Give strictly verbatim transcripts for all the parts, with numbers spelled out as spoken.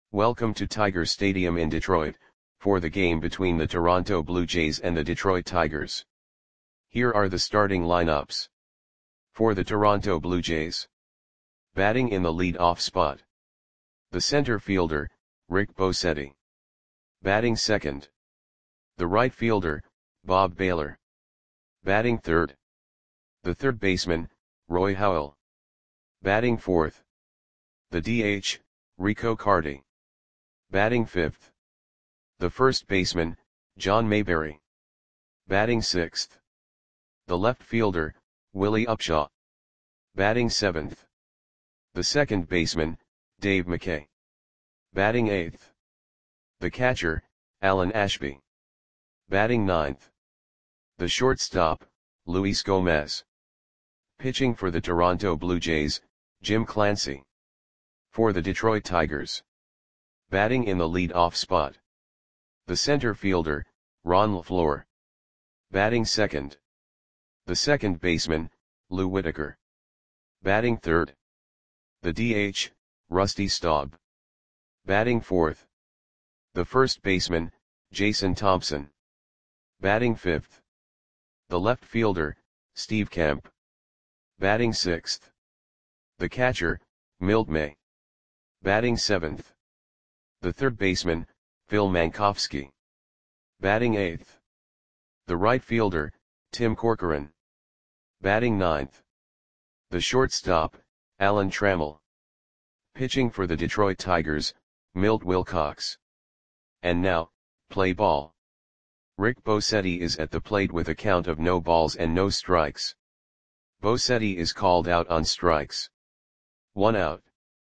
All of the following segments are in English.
Welcome to Tiger Stadium in Detroit, for the game between the Toronto Blue Jays and the Detroit Tigers. Here are the starting lineups. For the Toronto Blue Jays. Batting in the lead-off spot. The center fielder, Rick Bosetti. Batting second. The right fielder, Bob Baylor. Batting third. The third baseman, Roy Howell. Batting fourth. The D H, Rico Carty. Batting fifth. The first baseman, John Mayberry. Batting sixth. The left fielder, Willie Upshaw. Batting seventh. The second baseman, Dave McKay. Batting eighth. The catcher, Alan Ashby. Batting ninth. The shortstop, Luis Gomez. Pitching for the Toronto Blue Jays, Jim Clancy. For the Detroit Tigers. Batting in the lead-off spot. The center fielder, Ron LeFlore. Batting second. The second baseman, Lou Whitaker. Batting third. The D H, Rusty Staub. Batting fourth. The first baseman, Jason Thompson. Batting fifth. The left fielder, Steve Kemp. Batting sixth. The catcher, Milt May. Batting seventh. The third baseman, Phil Mankowski. Batting eighth. The right fielder, Tim Corcoran. Batting ninth. The shortstop, Alan Trammell. Pitching for the Detroit Tigers, Milt Wilcox. And now, play ball. Rick Bosetti is at the plate with a count of no balls and no strikes. Bosetti is called out on strikes. One out.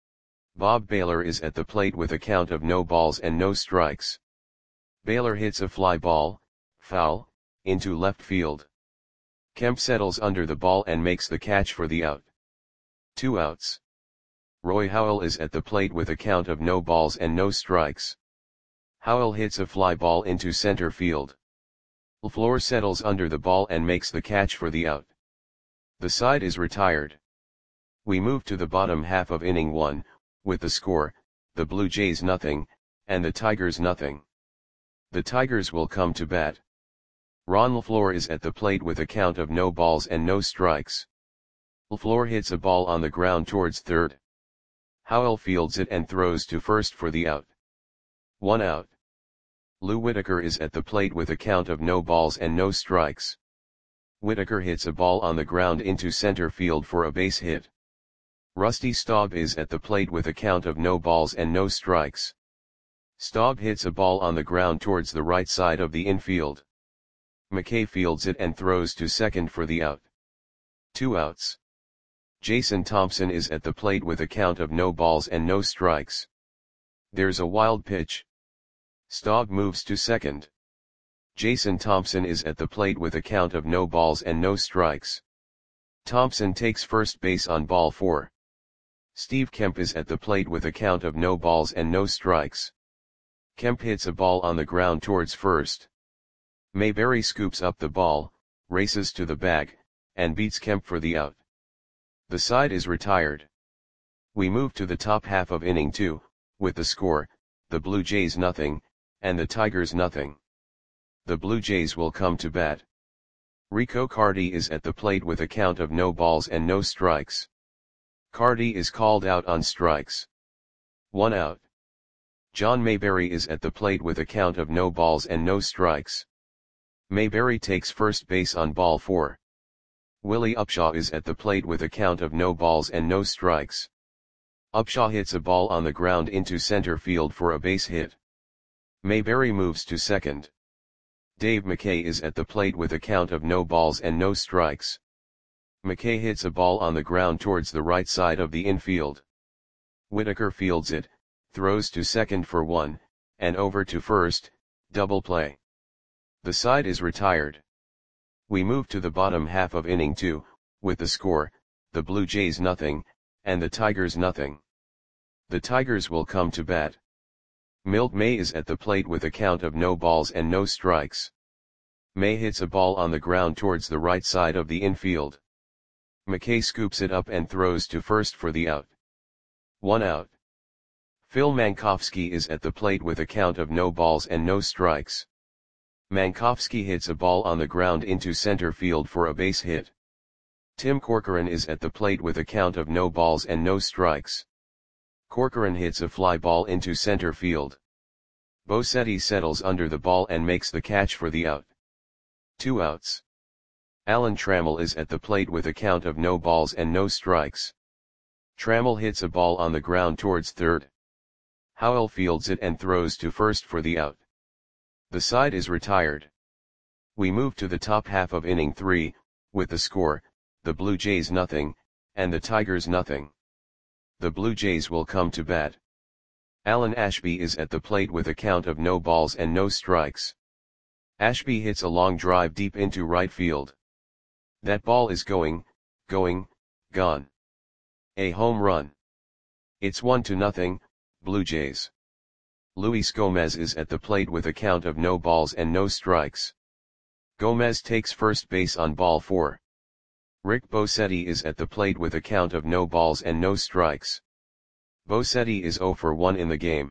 Bob Baylor is at the plate with a count of no balls and no strikes. Baylor hits a fly ball, foul, into left field. Kemp settles under the ball and makes the catch for the out. Two outs. Roy Howell is at the plate with a count of no balls and no strikes. Howell hits a fly ball into center field. LeFlore settles under the ball and makes the catch for the out. The side is retired. We move to the bottom half of inning one, with the score, the Blue Jays nothing, and the Tigers nothing. The Tigers will come to bat. Ron LeFlore is at the plate with a count of no balls and no strikes. LeFlore hits a ball on the ground towards third. Howell fields it and throws to first for the out. One out. Lou Whitaker is at the plate with a count of no balls and no strikes. Whitaker hits a ball on the ground into center field for a base hit. Rusty Staub is at the plate with a count of no balls and no strikes. Staub hits a ball on the ground towards the right side of the infield. McKay fields it and throws to second for the out. Two outs. Jason Thompson is at the plate with a count of no balls and no strikes. There's a wild pitch. Staub moves to second. Jason Thompson is at the plate with a count of no balls and no strikes. Thompson takes first base on ball four. Steve Kemp is at the plate with a count of no balls and no strikes. Kemp hits a ball on the ground towards first. Mayberry scoops up the ball, races to the bag, and beats Kemp for the out. The side is retired. We move to the top half of inning two, with the score, the Blue Jays nothing, and the Tigers nothing. The Blue Jays will come to bat. Rico Carty is at the plate with a count of no balls and no strikes. Carty is called out on strikes. One out. John Mayberry is at the plate with a count of no balls and no strikes. Mayberry takes first base on ball four. Willie Upshaw is at the plate with a count of no balls and no strikes. Upshaw hits a ball on the ground into center field for a base hit. Mayberry moves to second. Dave McKay is at the plate with a count of no balls and no strikes. McKay hits a ball on the ground towards the right side of the infield. Whitaker fields it, throws to second for one, and over to first, double play. The side is retired. We move to the bottom half of inning two, with the score, the Blue Jays nothing, and the Tigers nothing. The Tigers will come to bat. Milt May is at the plate with a count of no balls and no strikes. May hits a ball on the ground towards the right side of the infield. McKay scoops it up and throws to first for the out. One out. Phil Mankowski is at the plate with a count of no balls and no strikes. Mankowski hits a ball on the ground into center field for a base hit. Tim Corcoran is at the plate with a count of no balls and no strikes. Corcoran hits a fly ball into center field. Bosetti settles under the ball and makes the catch for the out. Two outs. Alan Trammell is at the plate with a count of no balls and no strikes. Trammell hits a ball on the ground towards third. Howell fields it and throws to first for the out. The side is retired. We move to the top half of inning three, with the score, the Blue Jays nothing, and the Tigers nothing. The Blue Jays will come to bat. Alan Ashby is at the plate with a count of no balls and no strikes. Ashby hits a long drive deep into right field. That ball is going, going, gone. A home run. It's one to nothing, Blue Jays. Luis Gomez is at the plate with a count of no balls and no strikes. Gomez takes first base on ball four. Rick Bosetti is at the plate with a count of no balls and no strikes. Bosetti is zero for one in the game.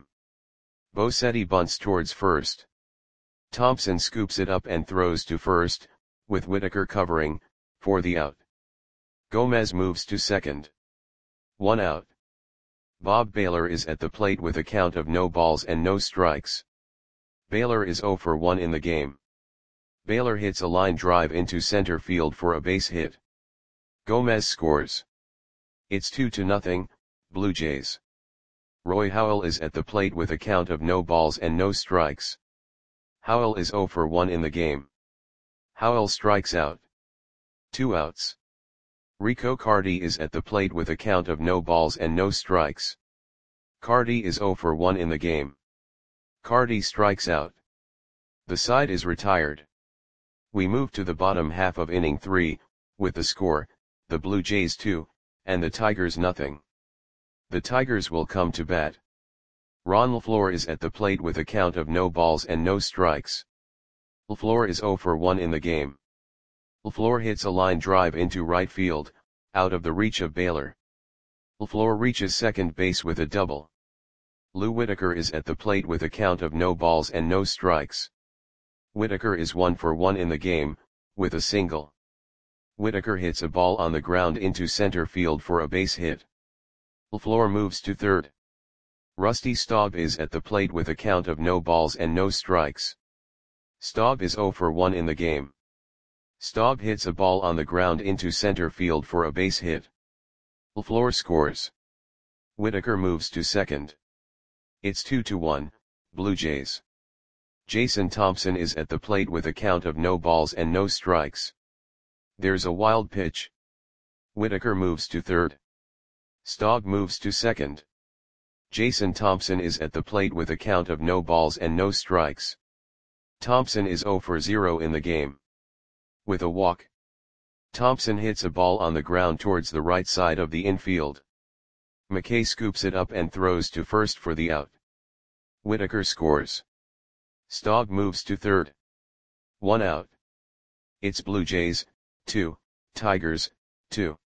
Bosetti bunts towards first. Thompson scoops it up and throws to first, with Whitaker covering, for the out. Gomez moves to second. One out. Bob Baylor is at the plate with a count of no balls and no strikes. Baylor is zero for one in the game. Baylor hits a line drive into center field for a base hit. Gomez scores. It's two to nothing, Blue Jays. Roy Howell is at the plate with a count of no balls and no strikes. Howell is zero for one in the game. Howell strikes out. Two outs. Rico Carty is at the plate with a count of no balls and no strikes. Carty is zero for one in the game. Carty strikes out. The side is retired. We move to the bottom half of inning three, with the score, the Blue Jays two, and the Tigers nothing. The Tigers will come to bat. Ron LaFleur is at the plate with a count of no balls and no strikes. LaFleur is zero for one in the game. LaFleur hits a line drive into right field, out of the reach of Baylor. LaFleur reaches second base with a double. Lou Whitaker is at the plate with a count of no balls and no strikes. Whitaker is one for one in the game, with a single. Whitaker hits a ball on the ground into center field for a base hit. LaFleur moves to third. Rusty Staub is at the plate with a count of no balls and no strikes. Staub is zero for one in the game. Staub hits a ball on the ground into center field for a base hit. LaFleur scores. Whitaker moves to second. It's two to one, Blue Jays. Jason Thompson is at the plate with a count of no balls and no strikes. There's a wild pitch. Whitaker moves to third. Staub moves to second. Jason Thompson is at the plate with a count of no balls and no strikes. Thompson is zero for zero in the game. With a walk. Thompson hits a ball on the ground towards the right side of the infield. McKay scoops it up and throws to first for the out. Whitaker scores. Staub moves to third. One out. It's Blue Jays, two, Tigers, two.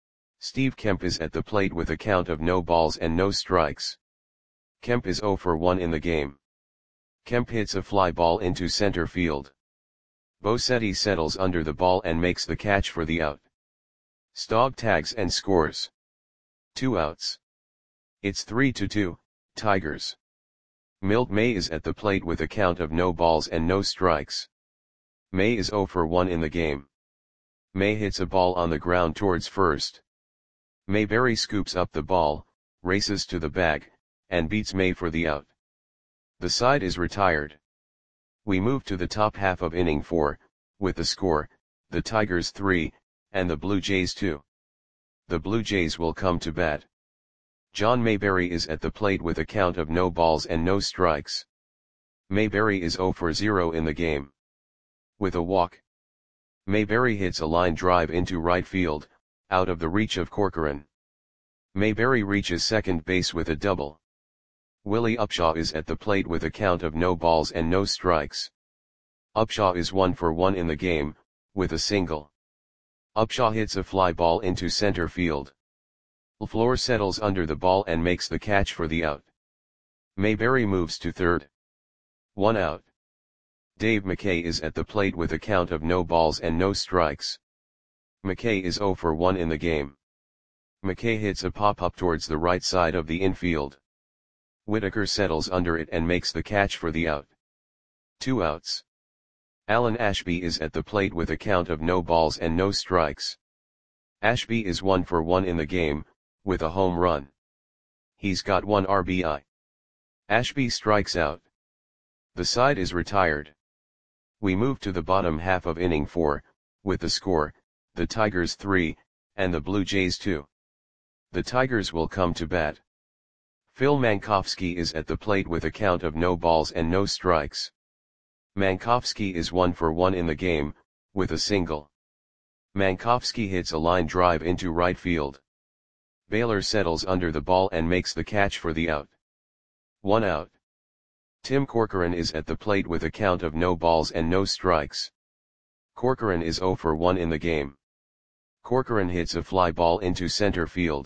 Steve Kemp is at the plate with a count of no balls and no strikes. Kemp is zero for one in the game. Kemp hits a fly ball into center field. Bosetti settles under the ball and makes the catch for the out. Staub tags and scores. Two outs. It's three to two, Tigers. Milt May is at the plate with a count of no balls and no strikes. May is zero for one in the game. May hits a ball on the ground towards first. Mayberry scoops up the ball, races to the bag, and beats May for the out. The side is retired. We move to the top half of inning four, with the score, the Tigers three, and the Blue Jays two. The Blue Jays will come to bat. John Mayberry is at the plate with a count of no balls and no strikes. Mayberry is zero for zero in the game. With a walk. Mayberry hits a line drive into right field, out of the reach of Corcoran. Mayberry reaches second base with a double. Willie Upshaw is at the plate with a count of no balls and no strikes. Upshaw is one for one in the game, with a single. Upshaw hits a fly ball into center field. LaFleur settles under the ball and makes the catch for the out. Mayberry moves to third. One out. Dave McKay is at the plate with a count of no balls and no strikes. McKay is zero for one in the game. McKay hits a pop-up towards the right side of the infield. Whitaker settles under it and makes the catch for the out. Two outs. Alan Ashby is at the plate with a count of no balls and no strikes. Ashby is one for one in the game, with a home run. He's got one R B I. Ashby strikes out. The side is retired. We move to the bottom half of inning four, with the score, the Tigers three, and the Blue Jays two. The Tigers will come to bat. Phil Mankowski is at the plate with a count of no balls and no strikes. Mankowski is one for one in the game, with a single. Mankowski hits a line drive into right field. Baylor settles under the ball and makes the catch for the out. One out. Tim Corcoran is at the plate with a count of no balls and no strikes. Corcoran is zero for one in the game. Corcoran hits a fly ball into center field.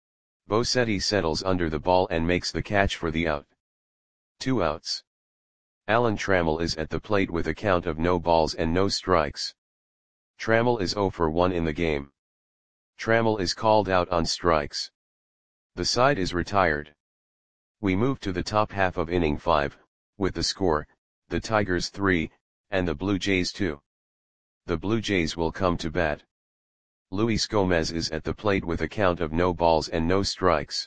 Bosetti settles under the ball and makes the catch for the out. Two outs. Alan Trammell is at the plate with a count of no balls and no strikes. Trammell is zero for one in the game. Trammell is called out on strikes. The side is retired. We move to the top half of inning five, with the score, the Tigers three, and the Blue Jays two. The Blue Jays will come to bat. Luis Gomez is at the plate with a count of no balls and no strikes.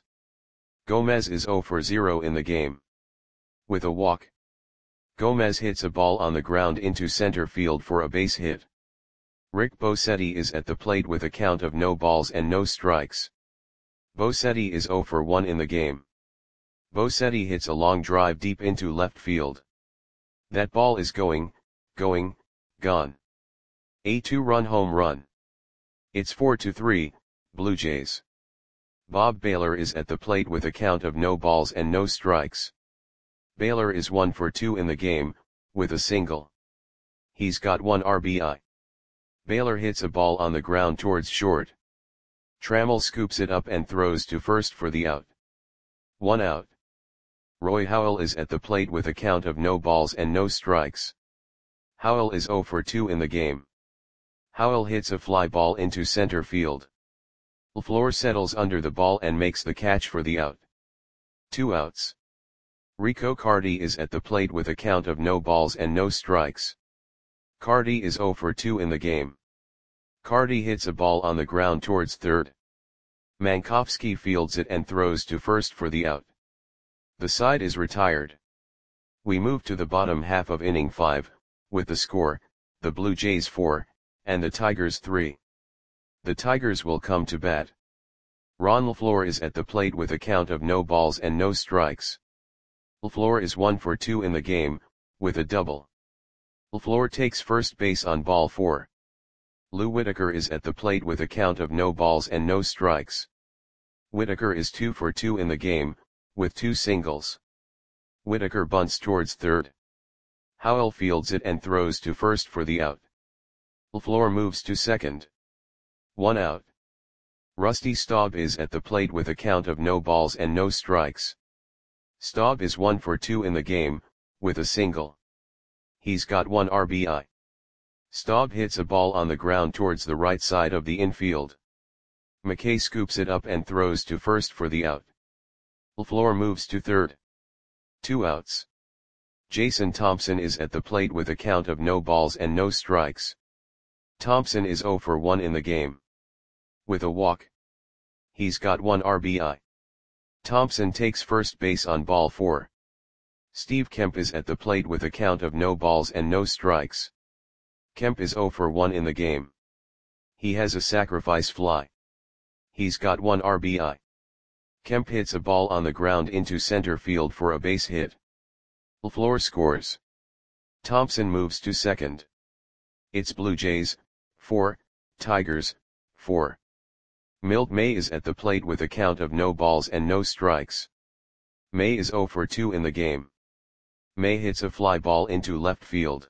Gomez is zero for zero in the game. With a walk. Gomez hits a ball on the ground into center field for a base hit. Rick Bosetti is at the plate with a count of no balls and no strikes. Bosetti is zero for one in the game. Bosetti hits a long drive deep into left field. That ball is going, going, gone. A two-run home run. It's four to three, Blue Jays. Bob Baylor is at the plate with a count of no balls and no strikes. Baylor is one for two in the game, with a single. He's got one R B I. Baylor hits a ball on the ground towards short. Trammell scoops it up and throws to first for the out. One out. Roy Howell is at the plate with a count of no balls and no strikes. Howell is zero for two in the game. Howell hits a fly ball into center field. LaFleur settles under the ball and makes the catch for the out. Two outs. Rico Carty is at the plate with a count of no balls and no strikes. Carty is zero for two in the game. Carty hits a ball on the ground towards third. Mankowski fields it and throws to first for the out. The side is retired. We move to the bottom half of inning five, with the score, the Blue Jays four, and the Tigers three. The Tigers will come to bat. Ron LaFleur is at the plate with a count of no balls and no strikes. LaFleur is one for two in the game, with a double. LaFleur takes first base on ball four. Lou Whitaker is at the plate with a count of no balls and no strikes. Whitaker is two for two in the game, with two singles. Whitaker bunts towards third. Howell fields it and throws to first for the out. LaFleur moves to second. One out. Rusty Staub is at the plate with a count of no balls and no strikes. Staub is one for two in the game, with a single. He's got one R B I. Staub hits a ball on the ground towards the right side of the infield. McKay scoops it up and throws to first for the out. LaFleur moves to third. Two outs. Jason Thompson is at the plate with a count of no balls and no strikes. Thompson is zero for one in the game. With a walk. He's got one R B I. Thompson takes first base on ball four. Steve Kemp is at the plate with a count of no balls and no strikes. Kemp is zero for one in the game. He has a sacrifice fly. He's got one R B I. Kemp hits a ball on the ground into center field for a base hit. LaFleur scores. Thompson moves to second. It's Blue Jays, four, Tigers, four. Milt May is at the plate with a count of no balls and no strikes. May is zero for two in the game. May hits a fly ball into left field.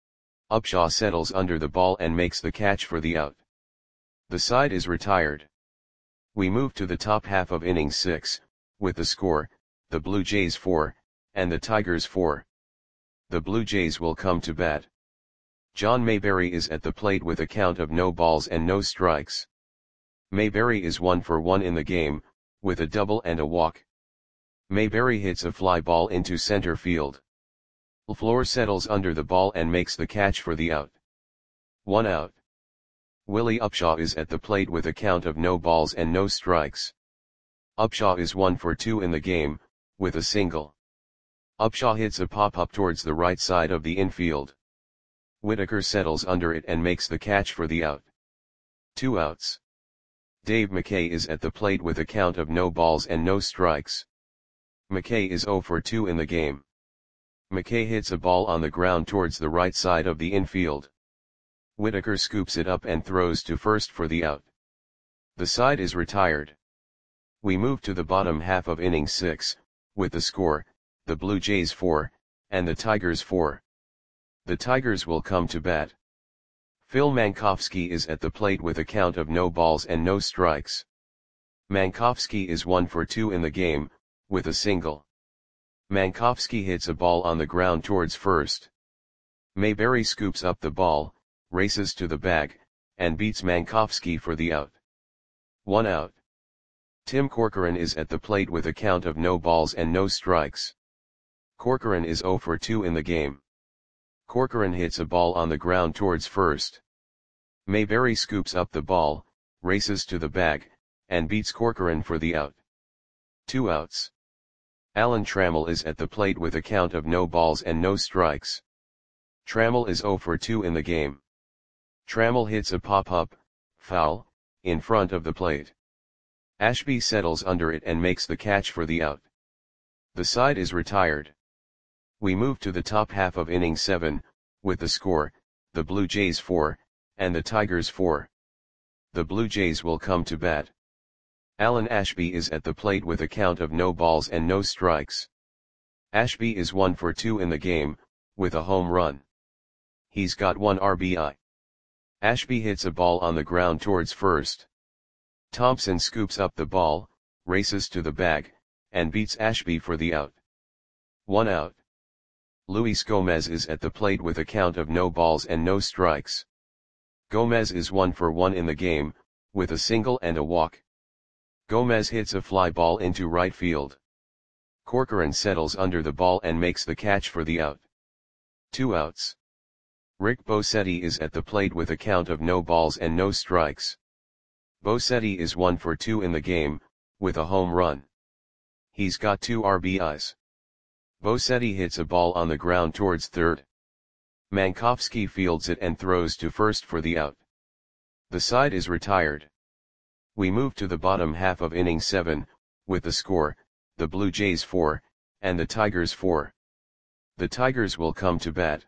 Upshaw settles under the ball and makes the catch for the out. The side is retired. We move to the top half of inning six, with the score, the Blue Jays four, and the Tigers four. The Blue Jays will come to bat. John Mayberry is at the plate with a count of no balls and no strikes. Mayberry is one for one in the game, with a double and a walk. Mayberry hits a fly ball into center field. LaFleur settles under the ball and makes the catch for the out. One out. Willie Upshaw is at the plate with a count of no balls and no strikes. Upshaw is one for two in the game, with a single. Upshaw hits a pop-up towards the right side of the infield. Whitaker settles under it and makes the catch for the out. Two outs. Dave McKay is at the plate with a count of no balls and no strikes. McKay is zero for two in the game. McKay hits a ball on the ground towards the right side of the infield. Whitaker scoops it up and throws to first for the out. The side is retired. We move to the bottom half of inning six, with the score, the Blue Jays four, and the Tigers four. The Tigers will come to bat. Phil Mankowski is at the plate with a count of no balls and no strikes. Mankowski is one for two in the game, with a single. Mankowski hits a ball on the ground towards first. Mayberry scoops up the ball, races to the bag, and beats Mankowski for the out. One out. Tim Corcoran is at the plate with a count of no balls and no strikes. Corcoran is zero for two in the game. Corcoran hits a ball on the ground towards first. Mayberry scoops up the ball, races to the bag, and beats Corcoran for the out. Two outs. Alan Trammell is at the plate with a count of no balls and no strikes. Trammell is zero for two in the game. Trammell hits a pop-up, foul, in front of the plate. Ashby settles under it and makes the catch for the out. The side is retired. We move to the top half of inning seven, with the score, the Blue Jays four, and the Tigers four. The Blue Jays will come to bat. Alan Ashby is at the plate with a count of no balls and no strikes. Ashby is one for two in the game, with a home run. He's got one R B I. Ashby hits a ball on the ground towards first. Thompson scoops up the ball, races to the bag, and beats Ashby for the out. One out. Luis Gomez is at the plate with a count of no balls and no strikes. Gomez is one for one in the game, with a single and a walk. Gomez hits a fly ball into right field. Corcoran settles under the ball and makes the catch for the out. Two outs. Rick Bosetti is at the plate with a count of no balls and no strikes. Bosetti is one for two in the game, with a home run. He's got two R B Is. Bosetti hits a ball on the ground towards third. Mankowski fields it and throws to first for the out. The side is retired. We move to the bottom half of inning seven, with the score, the Blue Jays four, and the Tigers four. The Tigers will come to bat.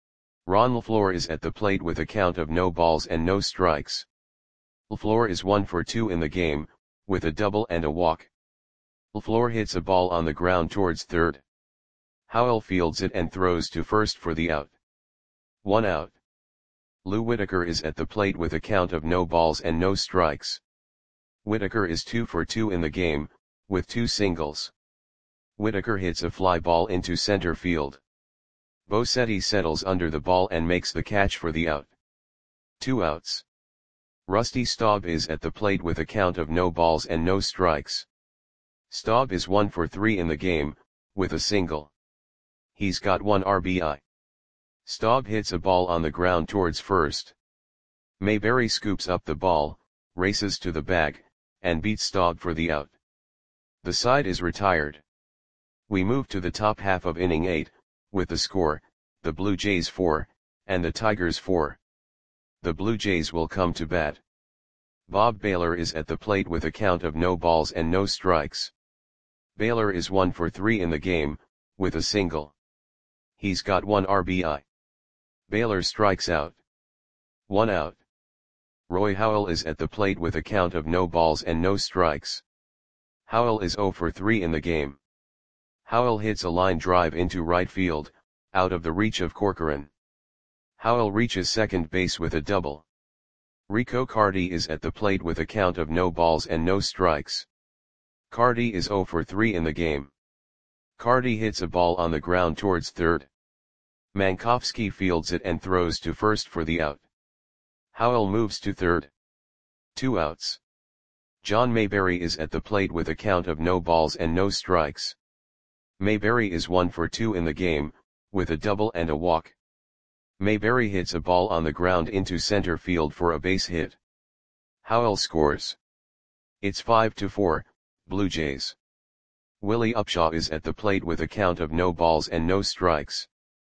Ron LaFleur is at the plate with a count of no balls and no strikes. LaFleur is one for two in the game, with a double and a walk. LaFleur hits a ball on the ground towards third. Howell fields it and throws to first for the out. One out. Lou Whitaker is at the plate with a count of no balls and no strikes. Whitaker is two for two in the game, with two singles. Whitaker hits a fly ball into center field. Bosetti settles under the ball and makes the catch for the out. Two outs. Rusty Staub is at the plate with a count of no balls and no strikes. Staub is one for three in the game, with a single. He's got one R B I. Staub hits a ball on the ground towards first. Mayberry scoops up the ball, races to the bag, and beats Staub for the out. The side is retired. We move to the top half of inning eight, with the score, the Blue Jays four, and the Tigers four. The Blue Jays will come to bat. Bob Baylor is at the plate with a count of no balls and no strikes. Baylor is one for three in the game, with a single. He's got one R B I. Baylor strikes out. One out. Roy Howell is at the plate with a count of no balls and no strikes. Howell is zero for three in the game. Howell hits a line drive into right field, out of the reach of Corcoran. Howell reaches second base with a double. Rico Carty is at the plate with a count of no balls and no strikes. Carty is zero for three in the game. Carty hits a ball on the ground towards third. Mankowski fields it and throws to first for the out. Howell moves to third. Two outs. John Mayberry is at the plate with a count of no balls and no strikes. Mayberry is one for two in the game, with a double and a walk. Mayberry hits a ball on the ground into center field for a base hit. Howell scores. It's five to four, Blue Jays. Willie Upshaw is at the plate with a count of no balls and no strikes.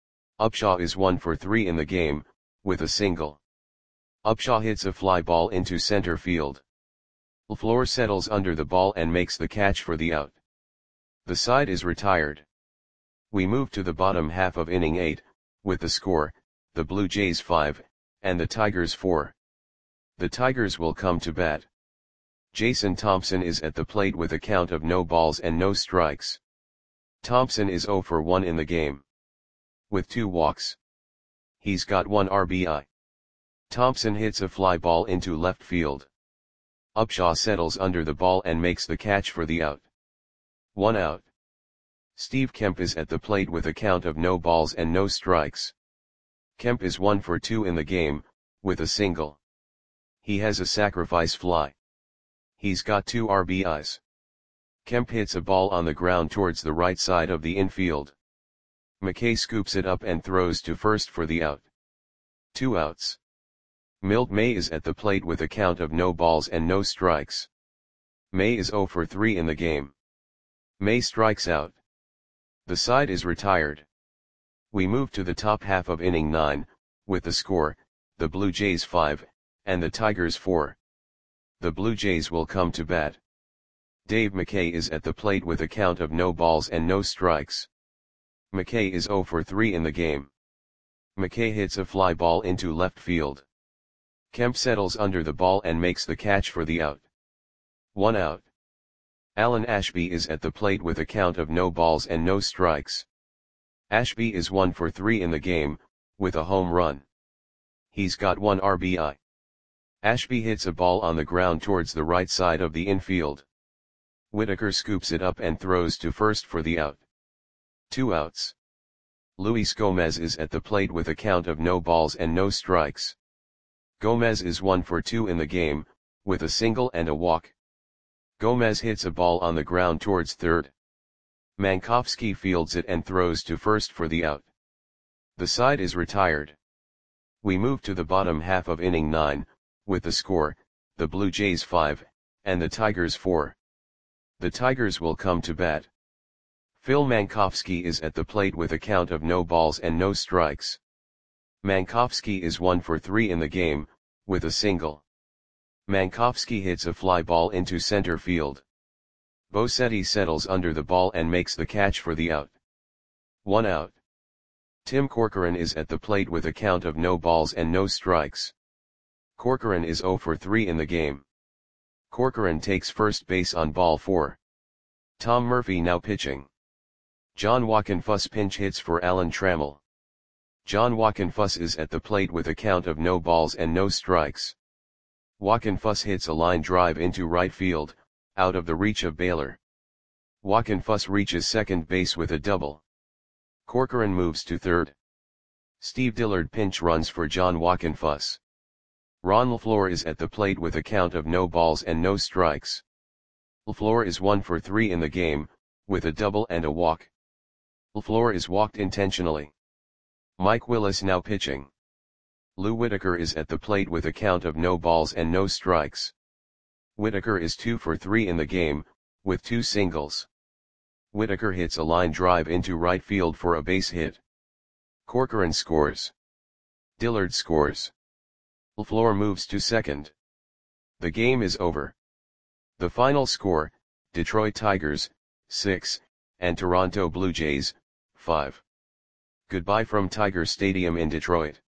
Upshaw is one for three in the game, with a single. Upshaw hits a fly ball into center field. LaFleur settles under the ball and makes the catch for the out. The side is retired. We move to the bottom half of inning eight, with the score, the Blue Jays five, and the Tigers four. The Tigers will come to bat. Jason Thompson is at the plate with a count of no balls and no strikes. Thompson is zero for one in the game, with two walks. He's got one R B I. Thompson hits a fly ball into left field. Upshaw settles under the ball and makes the catch for the out. One out. Steve Kemp is at the plate with a count of no balls and no strikes. Kemp is one for two in the game, with a single. He has a sacrifice fly. He's got two R B Is. Kemp hits a ball on the ground towards the right side of the infield. McKay scoops it up and throws to first for the out. Two outs. Milt May is at the plate with a count of no balls and no strikes. May is zero for three in the game. May strikes out. The side is retired. We move to the top half of inning nine, with the score, the Blue Jays five, and the Tigers four. The Blue Jays will come to bat. Dave McKay is at the plate with a count of no balls and no strikes. McKay is zero for three in the game. McKay hits a fly ball into left field. Kemp settles under the ball and makes the catch for the out. One out. Alan Ashby is at the plate with a count of no balls and no strikes. Ashby is one for three in the game, with a home run. He's got one R B I. Ashby hits a ball on the ground towards the right side of the infield. Whitaker scoops it up and throws to first for the out. Two outs. Luis Gomez is at the plate with a count of no balls and no strikes. Gomez is one for two in the game, with a single and a walk. Gomez hits a ball on the ground towards third. Mankowski fields it and throws to first for the out. The side is retired. We move to the bottom half of inning nine, with the score, the Blue Jays five, and the Tigers four. The Tigers will come to bat. Phil Mankowski is at the plate with a count of no balls and no strikes. Mankowski is one for three in the game, with a single. Mankowski hits a fly ball into center field. Bosetti settles under the ball and makes the catch for the out. One out. Tim Corcoran is at the plate with a count of no balls and no strikes. Corcoran is zero for three in the game. Corcoran takes first base on ball four. Tom Murphy now pitching. John Wockenfuss pinch hits for Alan Trammell. John Wockenfuss is at the plate with a count of no balls and no strikes. Wockenfuss hits a line drive into right field, out of the reach of Baylor. Wockenfuss reaches second base with a double. Corcoran moves to third. Steve Dillard pinch runs for John Wockenfuss. Ron LaFleur is at the plate with a count of no balls and no strikes. LaFleur is one for three in the game, with a double and a walk. LaFleur is walked intentionally. Mike Willis now pitching. Lou Whitaker is at the plate with a count of no balls and no strikes. Whitaker is two for three in the game, with two singles. Whitaker hits a line drive into right field for a base hit. Corcoran scores. Dillard scores. LaFleur moves to second. The game is over. The final score, Detroit Tigers, six, and Toronto Blue Jays, five. Goodbye from Tiger Stadium in Detroit.